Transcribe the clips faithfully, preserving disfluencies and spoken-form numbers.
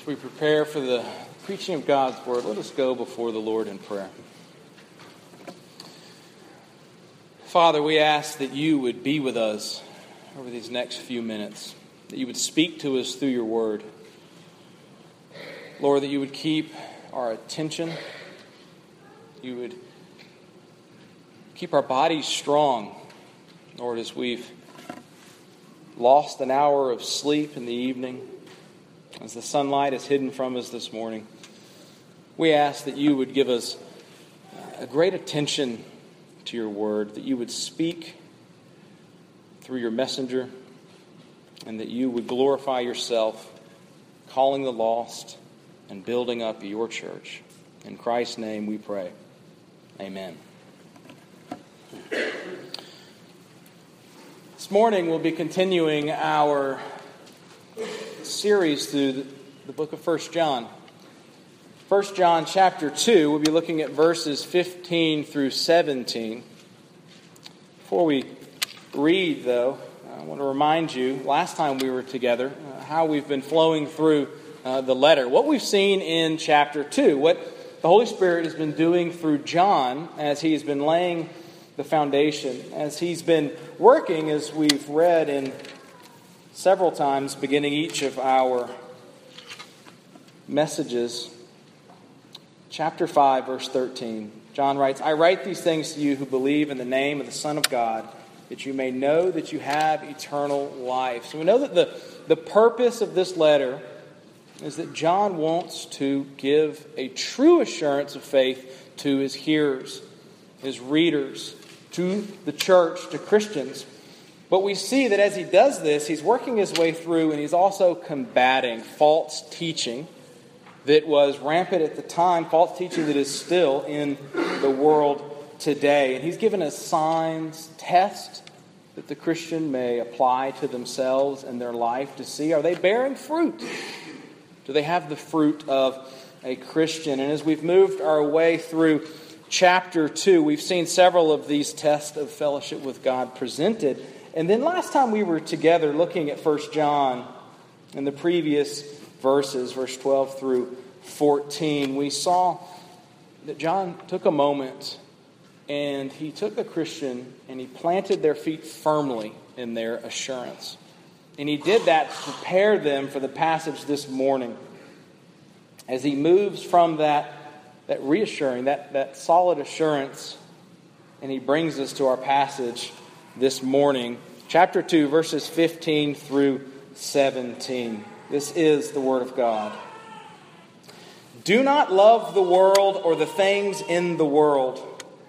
As we prepare for the preaching of God's Word, let us go before the Lord in prayer. Father, we ask that you would be with us over these next few minutes, that you would speak to us through your Word. Lord, that you would keep our attention, you would keep our bodies strong, Lord, as we've lost an hour of sleep in the evening, as the sunlight is hidden from us this morning. We ask that you would give us a great attention to your word, that you would speak through your messenger, and that you would glorify yourself, calling the lost and building up your church. In Christ's name we pray. Amen. This morning we'll be continuing our series through the book of First John. First John chapter two, we'll be looking at verses fifteen through seventeen. Before we read, though, I want to remind you, last time we were together, uh, how we've been flowing through uh, the letter. What we've seen in chapter two, what the Holy Spirit has been doing through John as he has been laying the foundation, as he's been working, as we've read in several times, beginning each of our messages. Chapter five, verse thirteen. John writes, I write these things to you who believe in the name of the Son of God, that you may know that you have eternal life. So we know that the, the purpose of this letter is that John wants to give a true assurance of faith to his hearers, his readers, to the church, to Christians. But we see that as he does this, he's working his way through and he's also combating false teaching that was rampant at the time, false teaching that is still in the world today. And he's given us signs, tests that the Christian may apply to themselves and their life to see, are they bearing fruit? Do they have the fruit of a Christian? And as we've moved our way through chapter two, we've seen several of these tests of fellowship with God presented. And then last time we were together looking at First John in the previous verses, verse twelve through fourteen, we saw that John took a moment and he took a Christian and he planted their feet firmly in their assurance. And he did that to prepare them for the passage this morning. As he moves from that, that reassuring, that, that solid assurance, and he brings us to our passage this morning, chapter two, verses fifteen through seventeen. This is the Word of God. Do not love the world or the things in the world.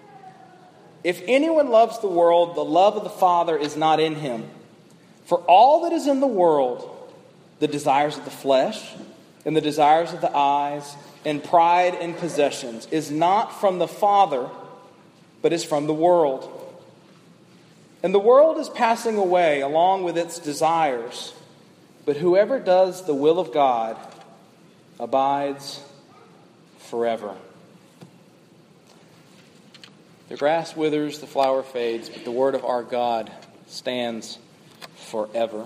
If anyone loves the world, the love of the Father is not in him. For all that is in the world, the desires of the flesh and the desires of the eyes and pride in possessions, is not from the Father, but is from the world. And the world is passing away along with its desires, but whoever does the will of God abides forever. The grass withers, the flower fades, but the word of our God stands forever.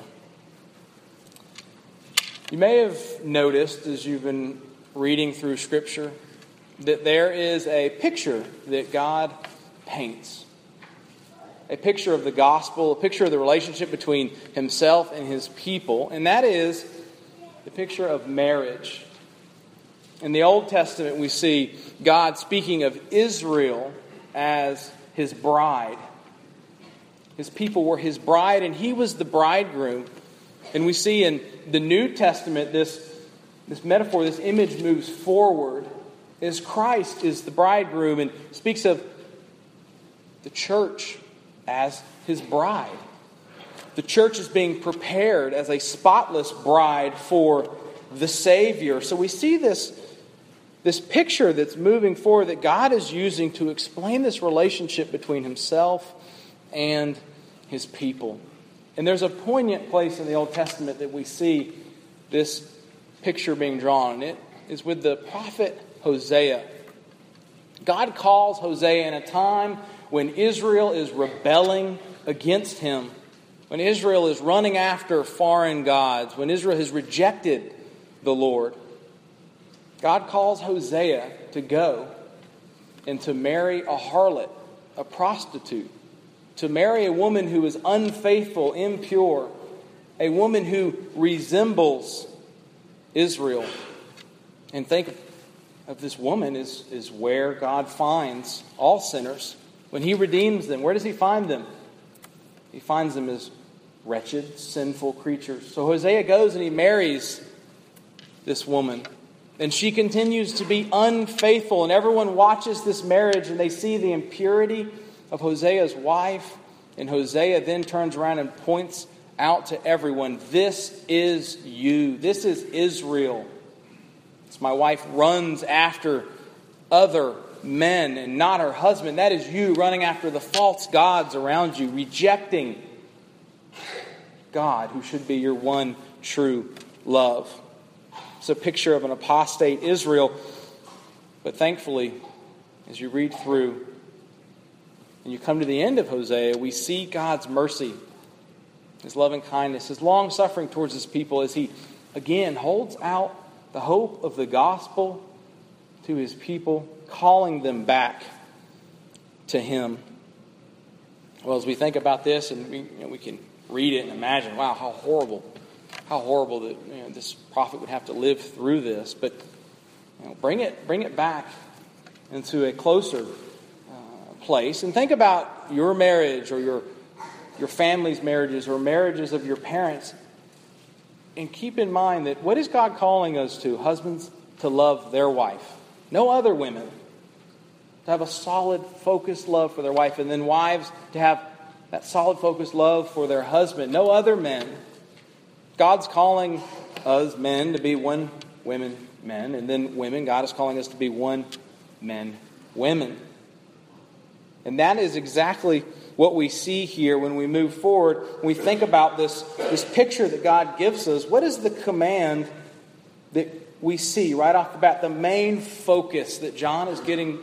You may have noticed as you've been reading through Scripture that there is a picture that God paints. A picture of the gospel, a picture of the relationship between himself and his people, and that is the picture of marriage. In the Old Testament, we see God speaking of Israel as his bride. His people were his bride, and he was the bridegroom. And we see in the New Testament this, this metaphor, this image moves forward as Christ is the bridegroom and speaks of the church as his bride. The church is being prepared as a spotless bride for the Savior. So we see this, this picture that's moving forward that God is using to explain this relationship between himself and his people. And there's a poignant place in the Old Testament that we see this picture being drawn. And it is with the prophet Hosea. God calls Hosea in a time when Israel is rebelling against him, when Israel is running after foreign gods, when Israel has rejected the Lord. God calls Hosea to go and to marry a harlot, a prostitute, to marry a woman who is unfaithful, impure, a woman who resembles Israel. And think of this woman is, is where God finds all sinners. When He redeems them, where does He find them? He finds them as wretched, sinful creatures. So Hosea goes and he marries this woman. And she continues to be unfaithful. And everyone watches this marriage and they see the impurity of Hosea's wife. And Hosea then turns around and points out to everyone, this is you. This is Israel. It's my wife runs after other men and not her husband. That is you running after the false gods around you, rejecting God, who should be your one true love. It's a picture of an apostate Israel. But thankfully, as you read through and you come to the end of Hosea, we see God's mercy, His loving kindness, His long suffering towards His people as He again holds out the hope of the gospel to His people, calling them back to Him. Well, as we think about this, and we, you know, we can read it and imagine, wow, how horrible, how horrible that you know, this prophet would have to live through this. But you know, bring it, bring it back into a closer uh, place, and think about your marriage or your your family's marriages or marriages of your parents. And keep in mind that what is God calling us to? Husbands to love their wife. No other women. To have a solid, focused love for their wife. And then wives to have that solid, focused love for their husband. No other men. God's calling us men to be one women, men. And then women, God is calling us to be one men, women. And that is exactly what we see here when we move forward. When we think about this, this picture that God gives us, what is the command that we see right off the bat? The main focus that John is getting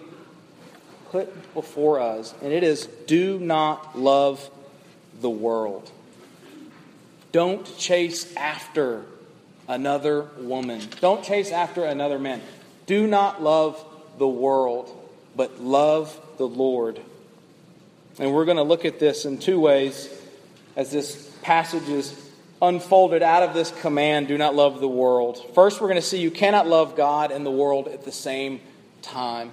put before us. And it is, do not love the world. Don't chase after another woman. Don't chase after another man. Do not love the world, but love the Lord. And we're going to look at this in two ways as this passage is unfolded out of this command, do not love the world. First, we're going to see you cannot love God and the world at the same time.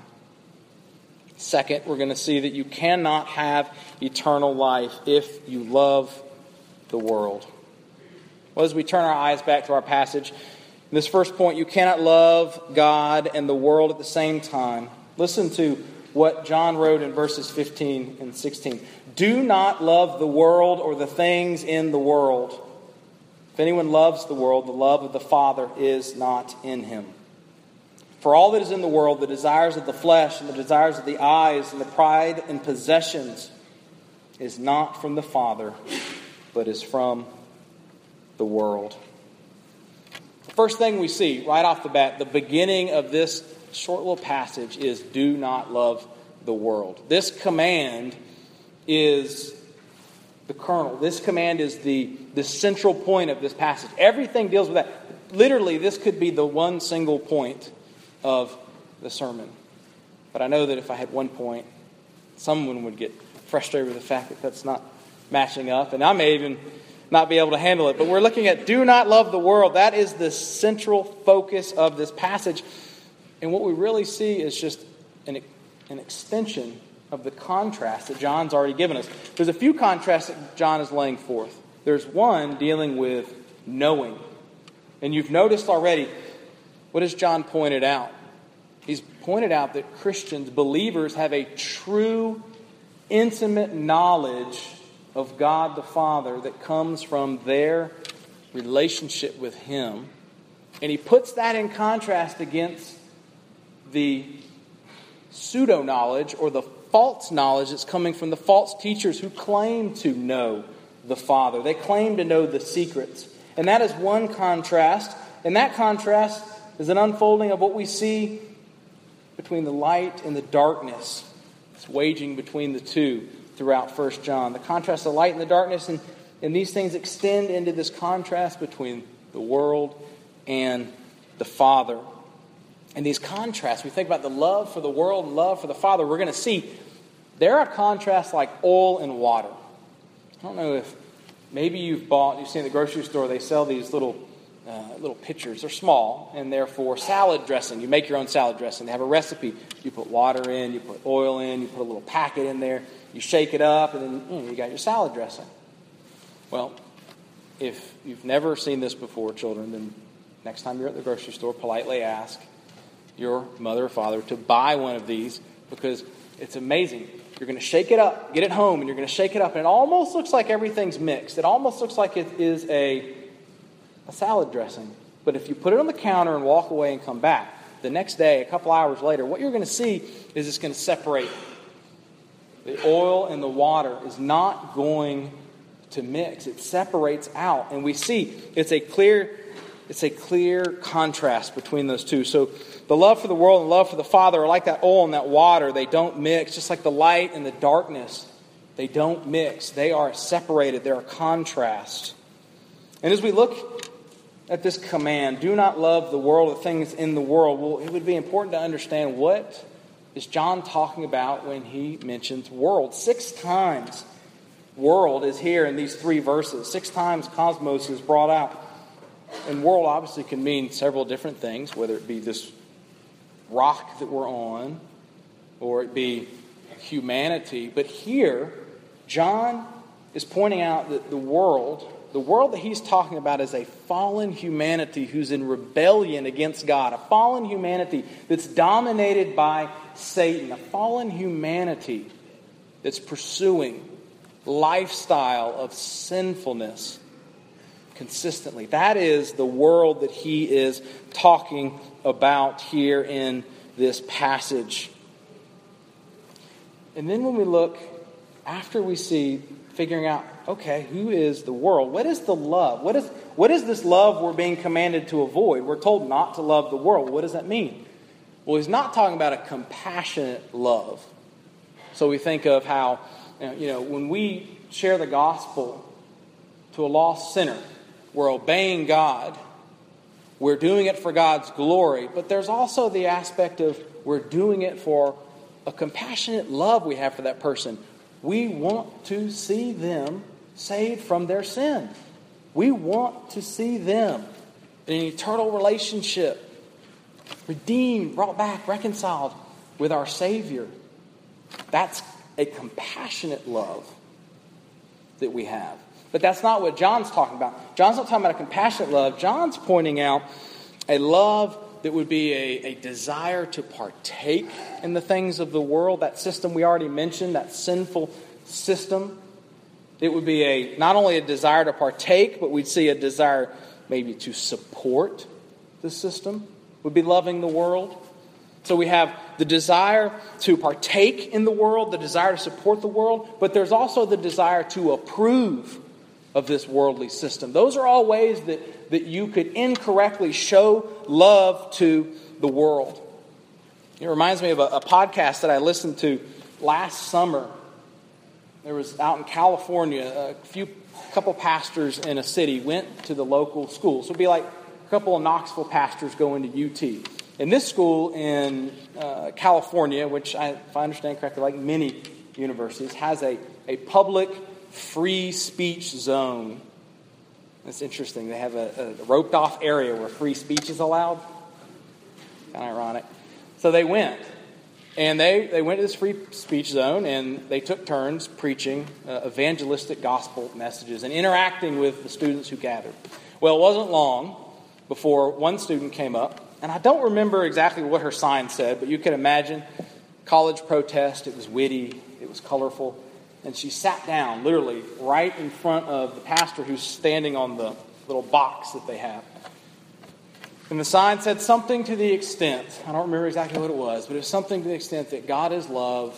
Second, we're going to see that you cannot have eternal life if you love the world. Well, as we turn our eyes back to our passage, in this first point, you cannot love God and the world at the same time. Listen to what John wrote in verses fifteen and sixteen. Do not love the world or the things in the world. If anyone loves the world, the love of the Father is not in him. For all that is in the world, the desires of the flesh and the desires of the eyes and the pride and possessions, is not from the Father, but is from the world. The first thing we see right off the bat, the beginning of this short little passage, is do not love the world. This command is the kernel. This command is the, the central point of this passage. Everything deals with that. Literally, this could be the one single point of the sermon. But I know that if I had one point, someone would get frustrated with the fact that that's not matching up. And I may even not be able to handle it. But we're looking at do not love the world. That is the central focus of this passage. And what we really see is just an, an extension of the contrast that John's already given us. There's a few contrasts that John is laying forth. There's one dealing with knowing. And you've noticed already, what has John pointed out? He's pointed out that Christians, believers, have a true, intimate knowledge of God the Father that comes from their relationship with Him. And he puts that in contrast against the pseudo-knowledge or the false knowledge that's coming from the false teachers who claim to know the Father. They claim to know the secrets. And that is one contrast. And that contrast is an unfolding of what we see between the light and the darkness. It's waging between the two throughout First John. The contrast of light and the darkness, and, and these things extend into this contrast between the world and the Father. And these contrasts, we think about the love for the world and love for the Father, we're going to see there are contrasts like oil and water. I don't know if maybe you've bought, you've seen at the grocery store, they sell these little uh, little pitchers. They're small, and they're for salad dressing. You make your own salad dressing. They have a recipe. You put water in, you put oil in, you put a little packet in there, you shake it up, and then you know, you got your salad dressing. Well, if you've never seen this before, children, then next time you're at the grocery store, politely ask your mother or father to buy one of these, because it's amazing. You're going to shake it up, get it home, and you're going to shake it up, and it almost looks like everything's mixed. It almost looks like it is a, a salad dressing. But if you put it on the counter and walk away and come back, the next day, a couple hours later, what you're going to see is it's going to separate. The oil and the water is not going to mix. It separates out. And we see it's a clear, it's a clear contrast between those two. So the love for the world and love for the Father are like that oil and that water. They don't mix. Just like the light and the darkness, they don't mix. They are separated. They're a contrast. And as we look at this command, do not love the world, the things in the world, well, it would be important to understand what is John talking about when he mentions world. Six times world is here in these three verses. Six times cosmos is brought out. And world obviously can mean several different things, whether it be this rock that we're on, or it be humanity. But here, John is pointing out that the world, the world that he's talking about is a fallen humanity who's in rebellion against God. A fallen humanity that's dominated by Satan. A fallen humanity that's pursuing lifestyle of sinfulness consistently. That is the world that he is talking about here in this passage. And then when we look, after we see, figuring out, okay, who is the world? What is the love? What is, what is this love we're being commanded to avoid? We're told not to love the world. What does that mean? Well, he's not talking about a compassionate love. So we think of how, you know, when we share the gospel to a lost sinner, we're obeying God. We're doing it for God's glory. But there's also the aspect of we're doing it for a compassionate love we have for that person. We want to see them saved from their sin. We want to see them in an eternal relationship, redeemed, brought back, reconciled with our Savior. That's a compassionate love that we have. But that's not what John's talking about. John's not talking about a compassionate love. John's pointing out a love that would be a, a desire to partake in the things of the world, that system we already mentioned, that sinful system. It would be a not only a desire to partake, but we'd see a desire maybe to support the system, would be loving the world. So we have the desire to partake in the world, the desire to support the world, but there's also the desire to approve of this worldly system. Those are all ways that, that you could incorrectly show love to the world. It reminds me of a, a podcast that I listened to last summer. There was out in California, a few couple pastors in a city went to the local school. So it'd be like a couple of Knoxville pastors going to U T. And this school in uh, California, which I, if I understand correctly, like many universities, has a, a public free speech zone. That's interesting. They have a, a roped off area where free speech is allowed. Kind of ironic. So they went. And they, they went to this free speech zone, and they took turns preaching uh, evangelistic gospel messages and interacting with the students who gathered. Well, it wasn't long before one student came up, and I don't remember exactly what her sign said, but you can imagine college protest. It was witty. It was colorful. And she sat down, literally, right in front of the pastor who's standing on the little box that they have. And the sign said something to the extent, I don't remember exactly what it was, but it was something to the extent that God is love,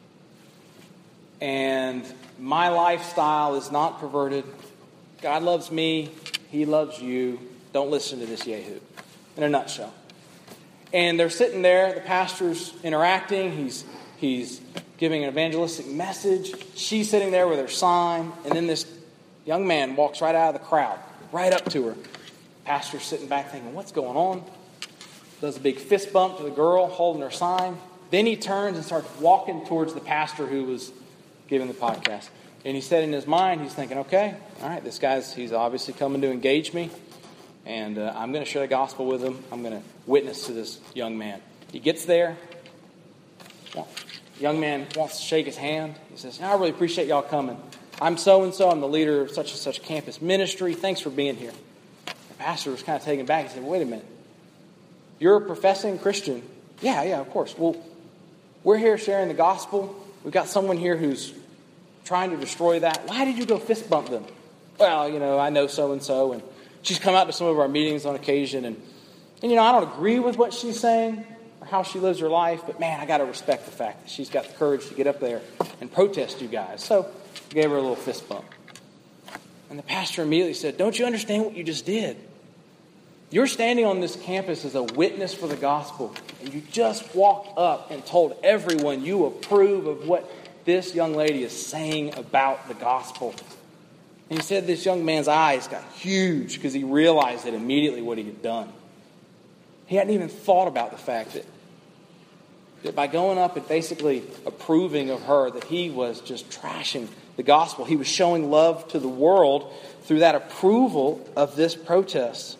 and my lifestyle is not perverted. God loves me. He loves you. Don't listen to this yahoo. In a nutshell. And they're sitting there, the pastor's interacting, he's he's giving an evangelistic message. She's sitting there with her sign, and then this young man walks right out of the crowd, right up to her. Pastor's sitting back thinking, what's going on? does a big fist bump to the girl holding her sign. Then he turns and starts walking towards the pastor who was giving the podcast. And he said in his mind, he's thinking, okay, all right, this guy's, he's obviously coming to engage me. And uh, I'm going to share the gospel with him. I'm going to witness to this young man. He gets there. The young man wants to shake his hand. He says, I really appreciate y'all coming. I'm so-and-so. I'm the leader of such and such campus ministry. Thanks for being here. The pastor was kind of taken back. He said, wait a minute. You're a professing Christian? Yeah, yeah, of course. Well, we're here sharing the gospel. We've got someone here who's trying to destroy that. Why did you go fist bump them? Well, you know, I know so-and-so, and she's come out to some of our meetings on occasion, and, and you know, I don't agree with what she's saying or how she lives her life, but man, I got to respect the fact that she's got the courage to get up there and protest you guys. So I gave her a little fist bump. And the pastor immediately said, don't you understand what you just did? You're standing on this campus as a witness for the gospel, and you just walked up and told everyone you approve of what this young lady is saying about the gospel. And he said this young man's eyes got huge because he realized it immediately what he had done. He hadn't even thought about the fact that, that by going up and basically approving of her, that he was just trashing the gospel. He was showing love to the world through that approval of this protest.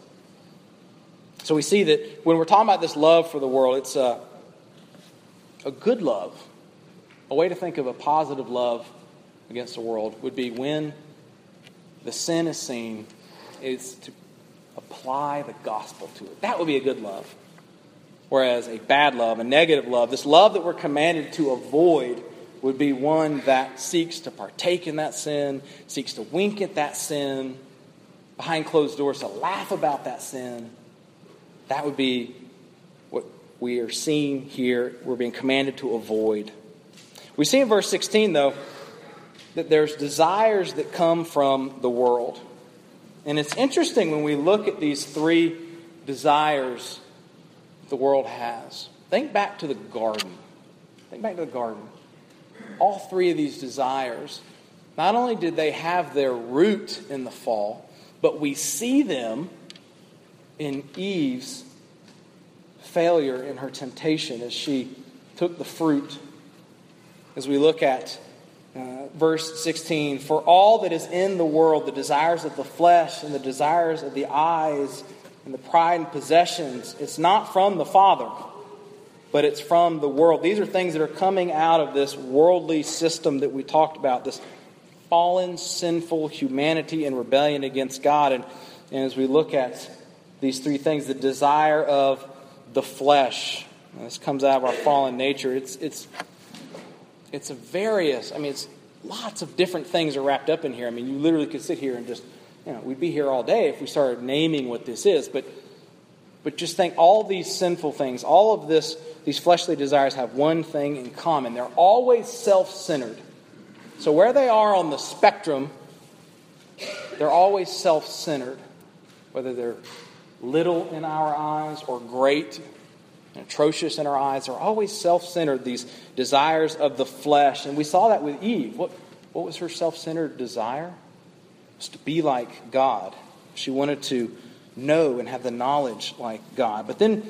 So we see that when we're talking about this love for the world, it's a, a good love. A way to think of a positive love against the world would be when the sin is seen, is to apply the gospel to it. That would be a good love. Whereas a bad love, a negative love, this love that we're commanded to avoid would be one that seeks to partake in that sin, seeks to wink at that sin, behind closed doors to laugh about that sin. That would be what we are seeing here. We're being commanded to avoid. We see in verse sixteen, though, that there's desires that come from the world. And it's interesting when we look at these three desires the world has. Think back to the garden. Think back to the garden. All three of these desires, not only did they have their root in the fall, but we see them in Eve's failure in her temptation as she took the fruit. As we look at uh, verse sixteen, for all that is in the world, the desires of the flesh and the desires of the eyes and the pride and possessions, it's not from the Father, but it's from the world. These are things that are coming out of this worldly system that we talked about, this fallen, sinful humanity in rebellion against God. And, and as we look at these three things, the desire of the flesh, this comes out of our fallen nature. It's it's it's a various, I mean, it's lots of different things are wrapped up in here. I mean, you literally could sit here and just, you know, we'd be here all day if we started naming what this is. But but just think, all these sinful things, all of this, these fleshly desires have one thing in common. They're always self-centered. So where they are on the spectrum, they're always self-centered. Whether they're little in our eyes or great and atrocious in our eyes, they're always self-centered, these desires of the flesh. And we saw that with Eve. What, what was her self-centered desire? It was to be like God. She wanted to know and have the knowledge like God. But then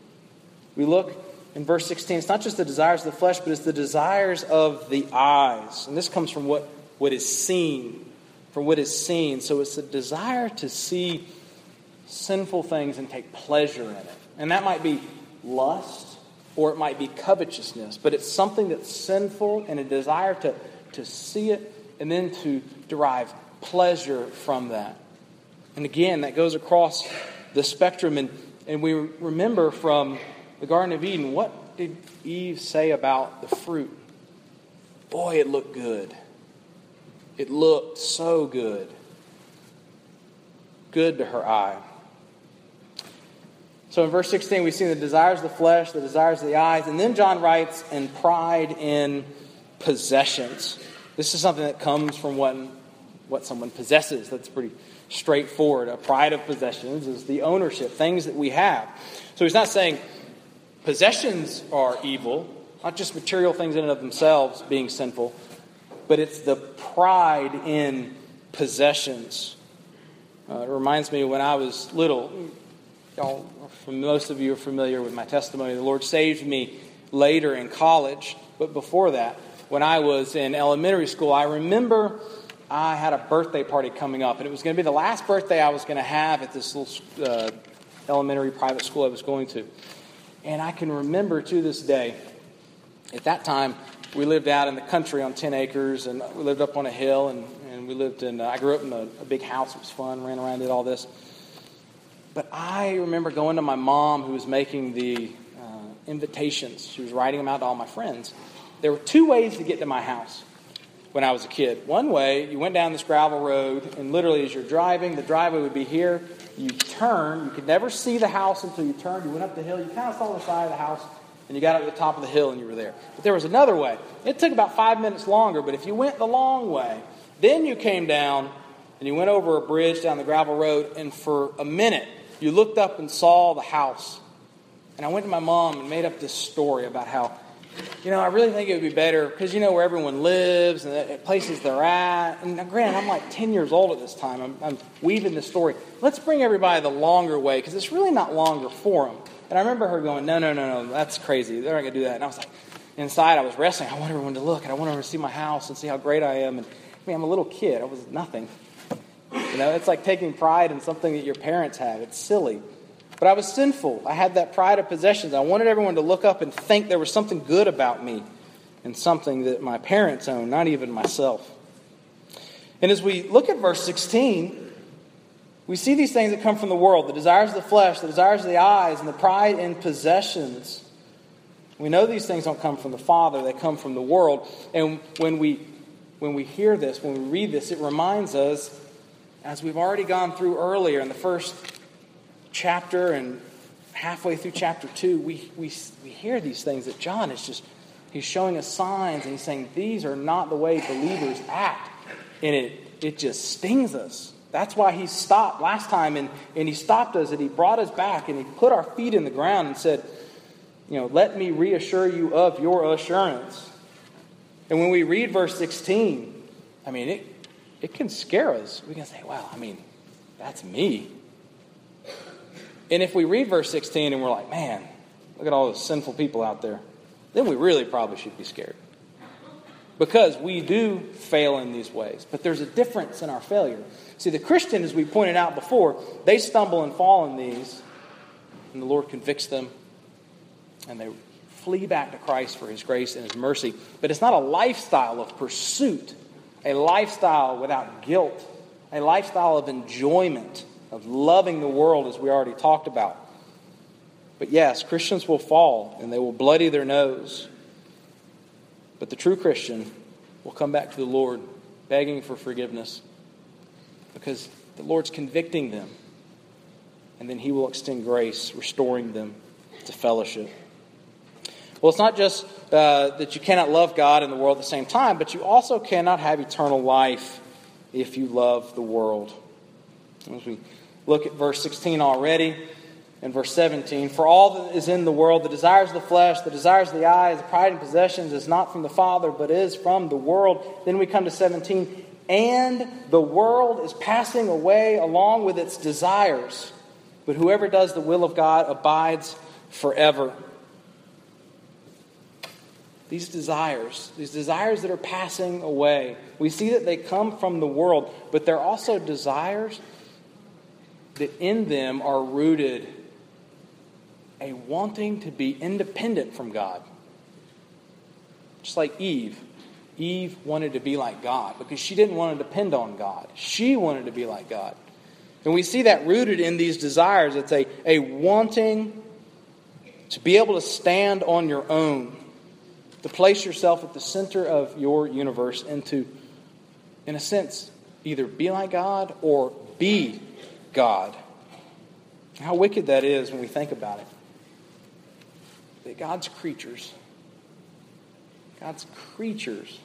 we look in verse sixteen, it's not just the desires of the flesh, but it's the desires of the eyes. And this comes from what, what is seen, from what is seen. So it's the desire to see sinful things and take pleasure in it. And that might be lust or it might be covetousness, but it's something that's sinful and a desire to, to see it and then to derive pleasure from that. And again, that goes across the spectrum. And, and we remember from the Garden of Eden, what did Eve say about the fruit? Boy, it looked good. It looked so good. Good to her eye. So in verse sixteen, we see the desires of the flesh, the desires of the eyes. And then John writes, and pride in possessions. This is something that comes from what, what someone possesses. That's pretty straightforward. A pride of possessions is the ownership, things that we have. So he's not saying possessions are evil, not just material things in and of themselves being sinful, but it's the pride in possessions. Uh, it reminds me when I was little, y'all, for most of you are familiar with my testimony. The Lord saved me later in college, but before that, when I was in elementary school, I remember I had a birthday party coming up, and it was going to be the last birthday I was going to have at this little uh, elementary private school I was going to. And I can remember to this day, at that time, we lived out in the country on ten acres, and we lived up on a hill, and, and we lived in, uh, I grew up in a, a big house. It was fun, ran around, did all this. But I remember going to my mom, who was making the uh, invitations. She was writing them out to all my friends. There were two ways to get to my house when I was a kid. One way, you went down this gravel road, and literally as you're driving, the driveway would be here. You turn, you could never see the house until you turned. You went up the hill, you kind of saw the side of the house, and you got up to the top of the hill and you were there. But there was another way. It took about five minutes longer, but if you went the long way, then you came down and you went over a bridge down the gravel road, and for a minute you looked up and saw the house. And I went to my mom and made up this story about how, you know, I really think it would be better because you know where everyone lives and the places they're at. And now, granted, I'm like ten years old at this time. I'm, I'm weaving this story. Let's bring everybody the longer way because it's really not longer for them. And I remember her going, no, no, no, no, that's crazy. They're not going to do that. And I was like, inside I was wrestling. I want everyone to look, and I want everyone to see my house and see how great I am. And I mean, I'm a little kid. I was nothing. You know, it's like taking pride in something that your parents have. It's silly. But I was sinful. I had that pride of possessions. I wanted everyone to look up and think there was something good about me and something that my parents owned, not even myself. And as we look at verse sixteen, we see these things that come from the world, the desires of the flesh, the desires of the eyes, and the pride in possessions. We know these things don't come from the Father, they come from the world. And when we when we hear this, when we read this, it reminds us, as we've already gone through earlier in the first chapter and halfway through chapter two, we, we, we hear these things that John is just, he's showing us signs and he's saying these are not the way believers act. And it, it just stings us. That's why he stopped last time and, and he stopped us and he brought us back and he put our feet in the ground and said, you know, let me reassure you of your assurance. And when we read verse sixteen, I mean, it, it can scare us. We can say, well, I mean, that's me. And if we read verse sixteen and we're like, man, look at all those sinful people out there, then we really probably should be scared. Because we do fail in these ways. But there's a difference in our failure. See, the Christian, as we pointed out before, they stumble and fall in these, and the Lord convicts them, and they flee back to Christ for His grace and His mercy. But it's not a lifestyle of pursuit, a lifestyle without guilt, a lifestyle of enjoyment, of loving the world, as we already talked about. But yes, Christians will fall, and they will bloody their nose. But the true Christian will come back to the Lord begging for forgiveness because the Lord's convicting them. And then He will extend grace, restoring them to fellowship. Well, it's not just uh, that you cannot love God and the world at the same time, but you also cannot have eternal life if you love the world. As we look at verse sixteen already, and verse seventeen, for all that is in the world, the desires of the flesh, the desires of the eyes, the pride in possessions is not from the Father, but is from the world. Then we come to seventeen, and the world is passing away along with its desires, but whoever does the will of God abides forever. These desires, these desires that are passing away, we see that they come from the world, but they're also desires that in them are rooted a wanting to be independent from God. Just like Eve. Eve wanted to be like God because she didn't want to depend on God. She wanted to be like God. And we see that rooted in these desires. It's a, a wanting to be able to stand on your own, to place yourself at the center of your universe and to, in a sense, either be like God or be God. How wicked that is when we think about it. That God's creatures, God's creatures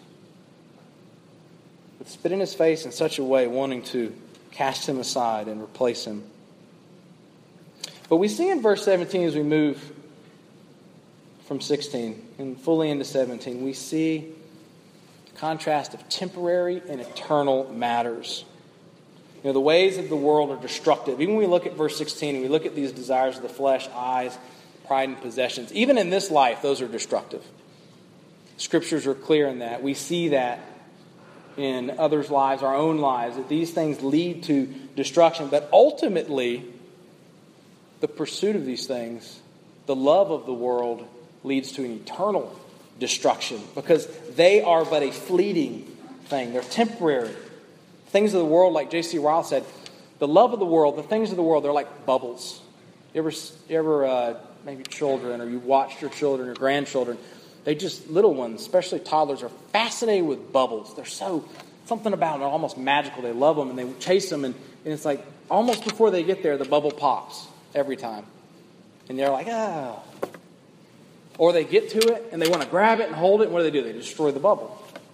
would spit in His face in such a way, wanting to cast Him aside and replace Him. But we see in verse seventeen, as we move from sixteen and fully into seventeen, we see the contrast of temporary and eternal matters. You know, the ways of the world are destructive. Even when we look at verse sixteen and we look at these desires of the flesh, eyes, pride, and possessions, even in this life, those are destructive. Scriptures are clear in that. We see that in others' lives, our own lives, that these things lead to destruction. But ultimately, the pursuit of these things, the love of the world, leads to an eternal destruction because they are but a fleeting thing. They're temporary. Things of the world, like J C Ryle said, the love of the world, the things of the world, they're like bubbles. You ever, you ever uh, maybe children, or you watched your children or grandchildren, they just, little ones, especially toddlers, are fascinated with bubbles. They're so, something about it, almost magical. They love them and they chase them, and, and it's like almost before they get there, the bubble pops every time. And they're like, ah. Or they get to it and they want to grab it and hold it, and what do they do? They destroy the bubble.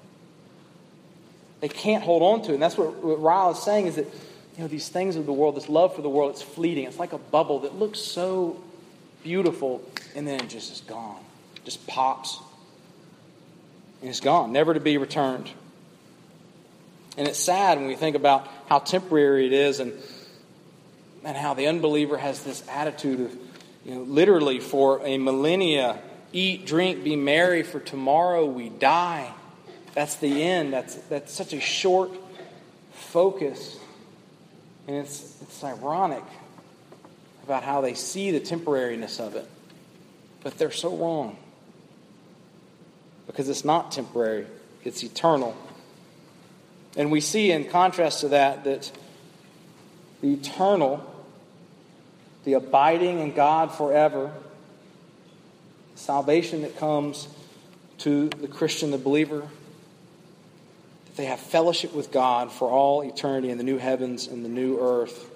They can't hold on to it. And that's what, what Ryle is saying, is that, you know, these things of the world, this love for the world, it's fleeting. It's like a bubble that looks so beautiful, and then it just is gone. It just pops. And it's gone, never to be returned. And it's sad when we think about how temporary it is, and and how the unbeliever has this attitude of, you know, literally for a millennia, eat, drink, be merry, for tomorrow we die. That's the end. That's that's such a short focus. And it's it's ironic about how they see the temporariness of it. But they're so wrong. Because it's not temporary. It's eternal. And we see in contrast to that, that the eternal, the abiding in God forever, salvation that comes to the Christian, the believer, that they have fellowship with God for all eternity in the new heavens and the new earth.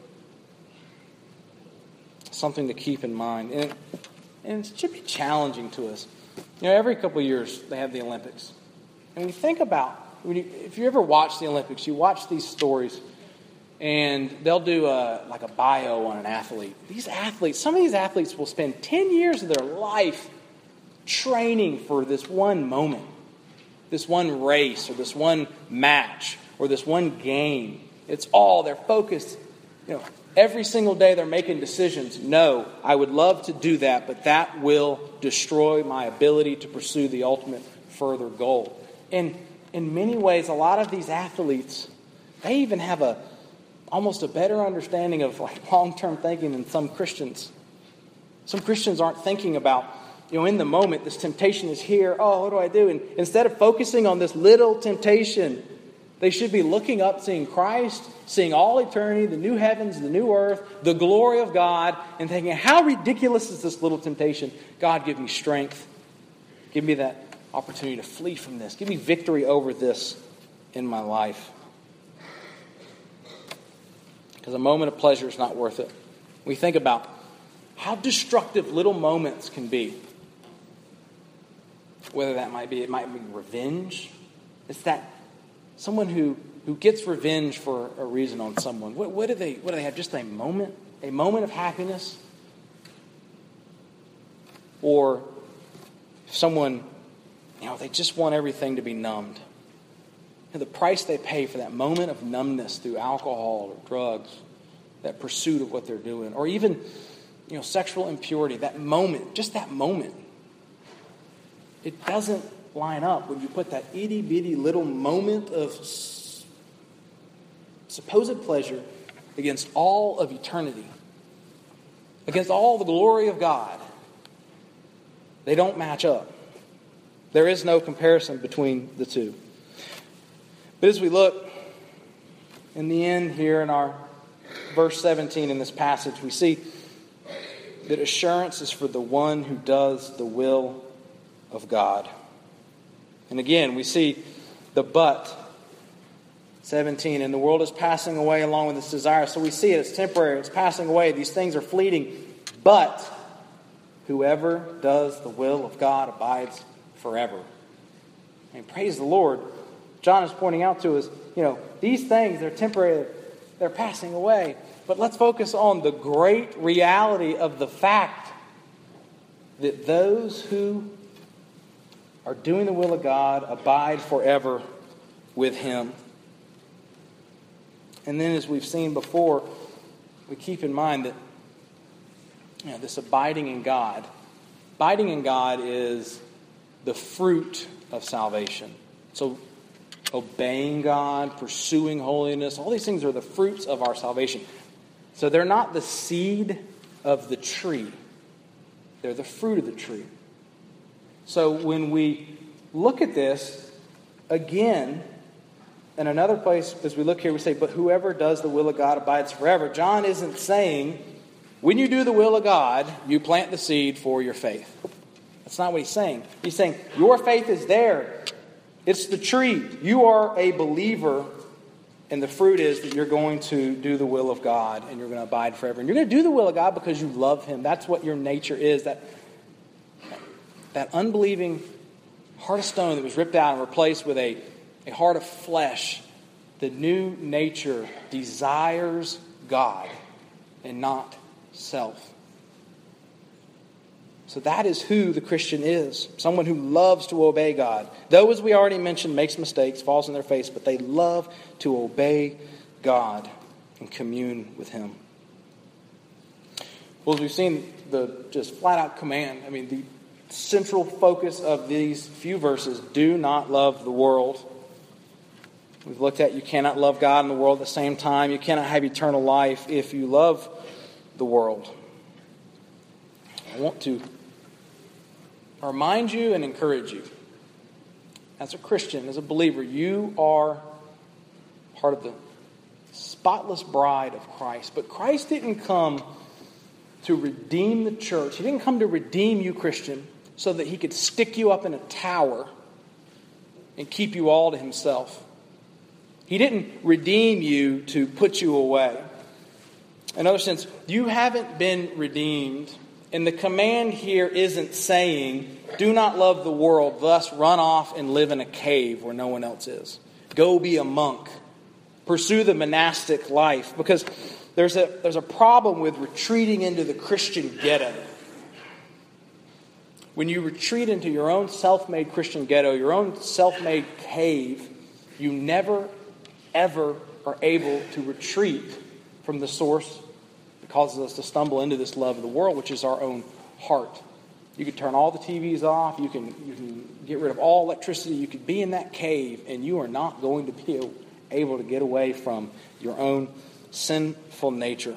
Something to keep in mind. And, and it should be challenging to us. You know, every couple of years they have the Olympics. And we think about, when you, if you ever watch the Olympics, you watch these stories, and they'll do a, like a bio on an athlete. These athletes, some of these athletes will spend ten years of their life training for this one moment, this one race, or this one match, or this one game. It's all, they're focused, you know, every single day they're making decisions. No, I would love to do that, but that will destroy my ability to pursue the ultimate further goal. And in many ways, a lot of these athletes, they even have a almost a better understanding of like long-term thinking than some Christians. Some Christians aren't thinking about, you know, in the moment, this temptation is here. Oh, what do I do? And instead of focusing on this little temptation, they should be looking up, seeing Christ, seeing all eternity, the new heavens, the new earth, the glory of God, and thinking, how ridiculous is this little temptation? God, give me strength. Give me that opportunity to flee from this. Give me victory over this in my life. Because a moment of pleasure is not worth it. We think about how destructive little moments can be. Whether that might be, it might be revenge. It's that someone who, who gets revenge for a reason on someone. What, what do they what do they have? Just a moment? A moment of happiness? Or someone, you know, they just want everything to be numbed. And the price they pay for that moment of numbness through alcohol or drugs, that pursuit of what they're doing, or even, you know, sexual impurity, that moment, just that moment, it doesn't line up when you put that itty bitty little moment of s- supposed pleasure against all of eternity, against all the glory of God. They don't match up. There is no comparison between the two. But as we look in the end here in our verse seventeen in this passage, we see that assurance is for the one who does the will of God. And again, we see the but. seventeen, and the world is passing away along with its desire. So we see it, it's temporary, it's passing away. These things are fleeting. But whoever does the will of God abides forever. And praise the Lord. John is pointing out to us, you know, these things, they're temporary, they're passing away. But let's focus on the great reality of the fact that those who are doing the will of God abide forever with Him. And then, as we've seen before, we keep in mind that you know, this abiding in God, abiding in God is the fruit of salvation. So obeying God, pursuing holiness, all these things are the fruits of our salvation. So they're not the seed of the tree. They're the fruit of the tree. So when we look at this, again, in another place, as we look here, we say, but whoever does the will of God abides forever. John isn't saying, when you do the will of God, you plant the seed for your faith. That's not what he's saying. He's saying, your faith is there. It's the tree. You are a believer, and the fruit is that you're going to do the will of God, and you're going to abide forever. And you're going to do the will of God because you love Him. That's what your nature is. That, that unbelieving heart of stone that was ripped out and replaced with a, a heart of flesh. The new nature desires God and not self. So that is who the Christian is. Someone who loves to obey God. Though, as we already mentioned, makes mistakes, falls on their face, but they love to obey God and commune with Him. Well, as we've seen, the just flat-out command, I mean, the central focus of these few verses, do not love the world. We've looked at you cannot love God and the world at the same time. You cannot have eternal life if you love the world. I want to remind you and encourage you. As a Christian, as a believer, you are part of the spotless bride of Christ. But Christ didn't come to redeem the church. He didn't come to redeem you, Christian, so that He could stick you up in a tower and keep you all to Himself. He didn't redeem you to put you away. In other sense, you haven't been redeemed. And the command here isn't saying, do not love the world, thus run off and live in a cave where no one else is. Go be a monk. Pursue the monastic life. Because there's a, there's a problem with retreating into the Christian ghetto. When you retreat into your own self-made Christian ghetto, your own self-made cave, you never, ever are able to retreat from the source that causes us to stumble into this love of the world, which is our own heart. You can turn all the T Vs off. You can, you can get rid of all electricity. You could be in that cave, and you are not going to be able to get away from your own sinful nature.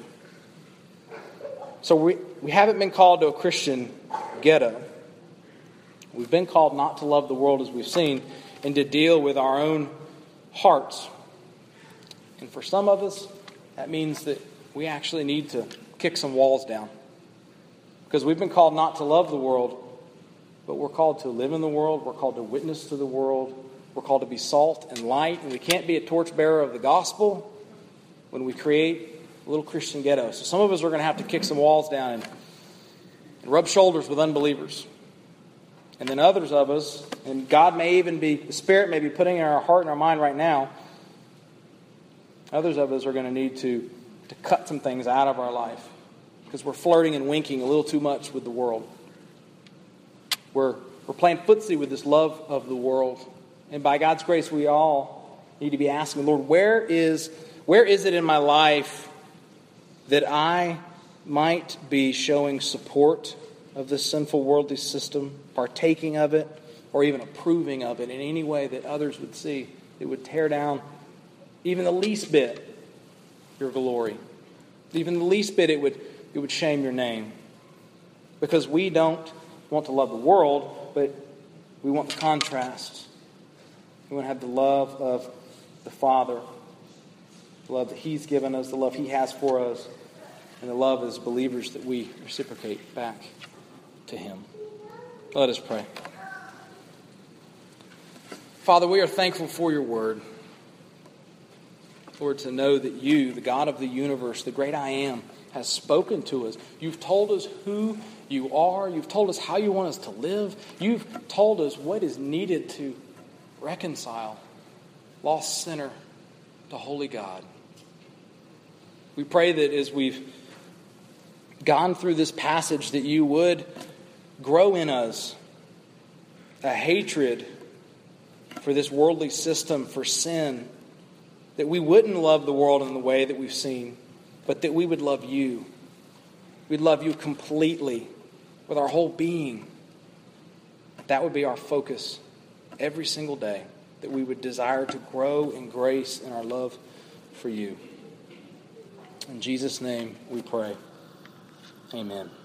So we, we haven't been called to a Christian ghetto. We've been called not to love the world, as we've seen, and to deal with our own hearts. And for some of us, that means that we actually need to kick some walls down. Because we've been called not to love the world, but we're called to live in the world. We're called to witness to the world. We're called to be salt and light. And we can't be a torchbearer of the gospel when we create a little Christian ghetto. So some of us are going to have to kick some walls down and, and rub shoulders with unbelievers. And then others of us, and God may even be, the Spirit may be putting in our heart and our mind right now, others of us are going to need to, to cut some things out of our life because we're flirting and winking a little too much with the world. We're, we're playing footsie with this love of the world. And by God's grace, we all need to be asking, Lord, where is, where is it in my life that I might be showing support of this sinful worldly system, partaking of it, or even approving of it in any way that others would see? It would tear down even the least bit your glory. Even the least bit it would, it would shame your name. Because we don't want to love the world, but we want the contrast. We want to have the love of the Father, the love that He's given us, the love He has for us, and the love as believers that we reciprocate back to Him. Let us pray. Father, we are thankful for your word. Lord, to know that you, the God of the universe, the great I am, has spoken to us. You've told us who you are. You've told us how you want us to live. You've told us what is needed to reconcile lost sinner to holy God. We pray that as we've gone through this passage, that you would grow in us a hatred for this worldly system, for sin, that we wouldn't love the world in the way that we've seen, but that we would love you. We'd love you completely with our whole being. That would be our focus every single day, that we would desire to grow in grace and our love for you. In Jesus' name we pray. Amen.